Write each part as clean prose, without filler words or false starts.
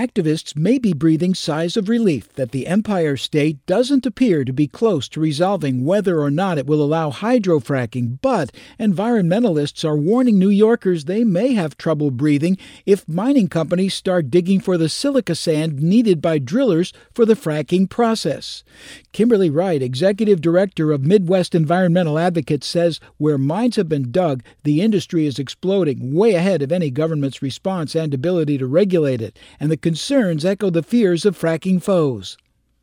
Activists may be breathing sighs of relief that the Empire State doesn't appear to be close to resolving whether or not it will allow hydrofracking, but environmentalists are warning New Yorkers they may have trouble breathing if mining companies start digging for the silica sand needed by drillers for the fracking process. Kimberly Wright, executive director of Midwest Environmental Advocates, says where mines have been dug, the industry is exploding, way ahead of any government's response and ability to regulate it, and the concerns echo the fears of fracking foes.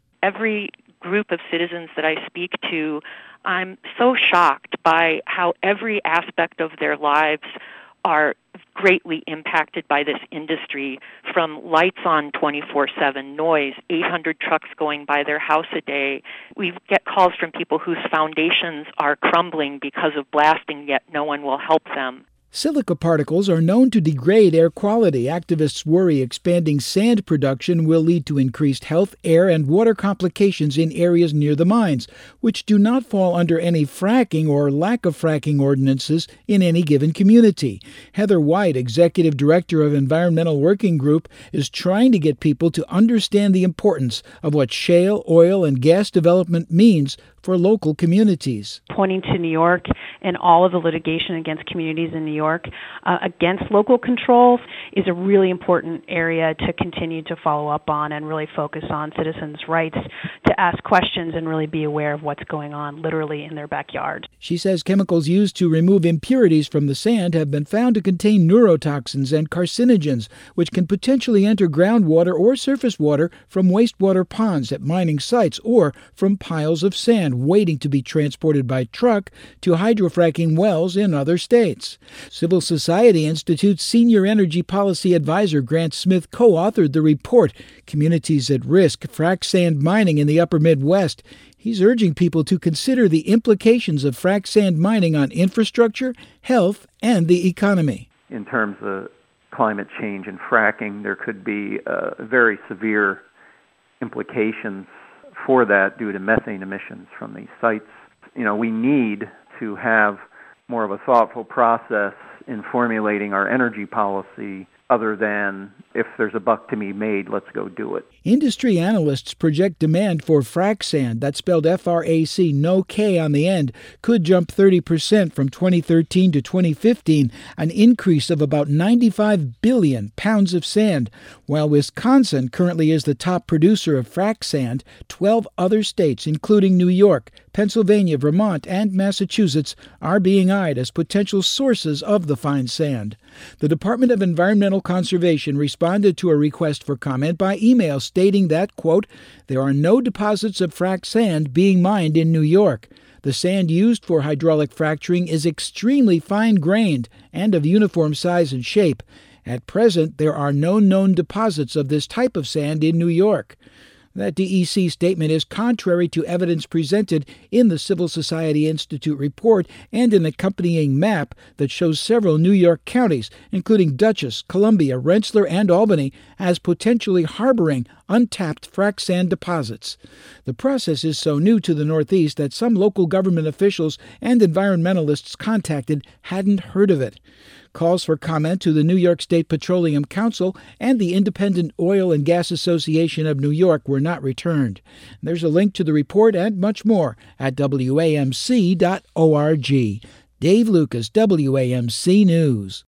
Every group of citizens that I speak to, I'm so shocked by how every aspect of their lives are greatly impacted by this industry, from lights on 24/7, noise, 800 trucks going by their house a day. We get calls from people whose foundations are crumbling because of blasting, yet no one will help them. Silica particles are known to degrade air quality. Activists worry expanding sand production will lead to increased health, air, and water complications in areas near the mines, which do not fall under any fracking or lack of fracking ordinances in any given community. Heather White, executive director of Environmental Working Group, is trying to get people to understand the importance of what shale, oil, and gas development means for local communities. Pointing to New York and all of the litigation against communities in New York against local controls is a really important area to continue to follow up on and really focus on citizens' rights to ask questions and really be aware of what's going on literally in their backyard. She says chemicals used to remove impurities from the sand have been found to contain neurotoxins and carcinogens, which can potentially enter groundwater or surface water from wastewater ponds at mining sites or from piles of sand waiting to be transported by truck to hydrofracking wells in other states. Civil Society Institute's senior energy policy advisor Grant Smith co-authored the report, Communities at Risk, Frac Sand Mining in the Upper Midwest. He's urging people to consider the implications of frac sand mining on infrastructure, health, and the economy. In terms of climate change and fracking, there could be very severe implications for that due to methane emissions from these sites. We need to have more of a thoughtful process in formulating our energy policy other than if there's a buck to be made, let's go do it. Industry analysts project demand for frac sand, that's spelled F-R-A-C, no K on the end, could jump 30% from 2013 to 2015, an increase of about 95 billion pounds of sand. While Wisconsin currently is the top producer of frac sand, 12 other states, including New York, Pennsylvania, Vermont, and Massachusetts, are being eyed as potential sources of the fine sand. The Department of Environmental Conservation responded to a request for comment by email stating that, quote, there are no deposits of frac sand being mined in New York. The sand used for hydraulic fracturing is extremely fine-grained and of uniform size and shape. At present, there are no known deposits of this type of sand in New York. That DEC statement is contrary to evidence presented in the Civil Society Institute report and an accompanying map that shows several New York counties, including Dutchess, Columbia, Rensselaer, and Albany, as potentially harboring untapped frac sand deposits. The process is so new to the Northeast that some local government officials and environmentalists contacted hadn't heard of it. Calls for comment to the New York State Petroleum Council and the Independent Oil and Gas Association of New York were not returned. There's a link to the report and much more at WAMC.org. Dave Lucas, WAMC News.